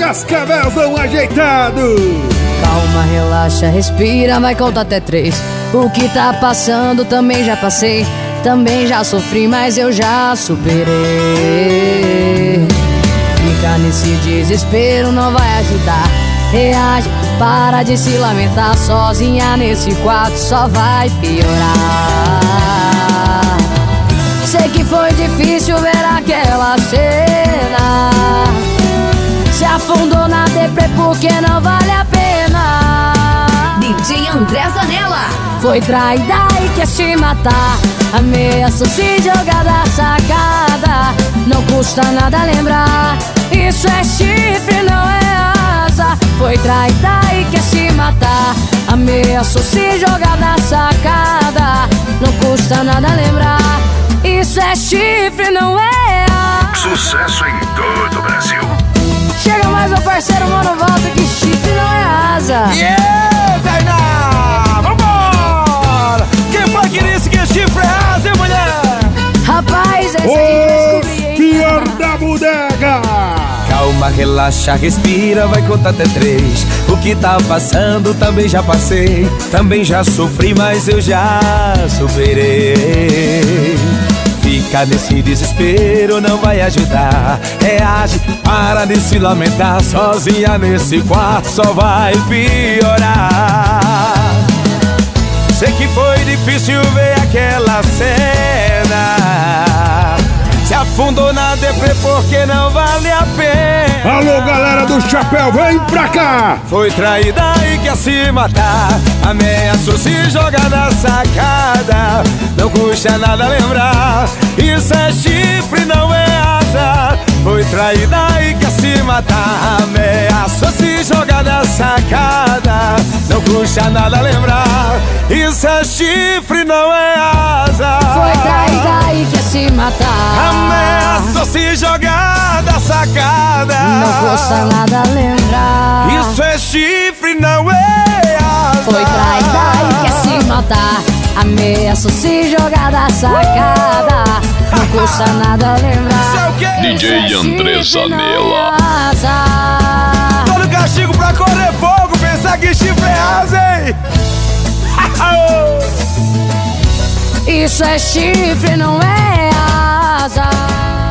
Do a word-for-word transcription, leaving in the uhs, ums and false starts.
Cascavelzão ajeitado. Calma, relaxa, respira, vai contar até três. O que tá passando também já passei. Também já sofri, mas eu já superei. Ficar nesse desespero não vai ajudar. Reage, para de se lamentar. Sozinha nesse quarto só vai piorar. Sei que foi difícil ver aquela cena. Se afundou na deprê porque não vale a pena. D J André Zanella. Foi traída e quer se matar. Ameaçou se jogar da sacada. Não custa nada lembrar. Isso é chifre, não é asa. Foi traída e quer se matar. Ameaçou se jogar da sacada. Não custa nada lembrar. Isso é chifre, não é asa. Sucesso em todo o Brasil. Chega mais meu parceiro, mano, volta que chifre não é asa. Yeah, Tainá! Vambora! Quem foi que disse que chifre é asa, hein, mulher? Rapaz, essa Ô, aí eu descobri, hein? pior da bodega. Calma, relaxa, respira, vai contar até três. O que tá passando também já passei. Também já sofri, mas eu já superei. Ficar nesse desespero não vai ajudar. Reage, para de se lamentar. Sozinha nesse quarto só vai piorar. Sei que foi difícil ver aquela cena. Se afundou na deprê porque não vale a pena. Alô, galera do chapéu, vem pra cá. Foi traída e quer se matar. Ameaçou se jogar na sacada. Não custa nada lembrar. Isso é chifre, não é asa. Foi traída e quer se matar. Ameaçou se jogar na sacada. Não custa nada lembrar. Isso é chifre, não é asa. Foi traída e quer se matar. Ameaçou se jogar da sacada. Não custa nada lembrar. Isso é chifre, não é asa. Foi traída e quer se matar. Ameaçou se jogar da sacada. Não custa nada lembrar. D J André Zanella. Todo castigo pra correr fogo. Pensar que chifre é asa, hein? Isso é chifre, não é asa.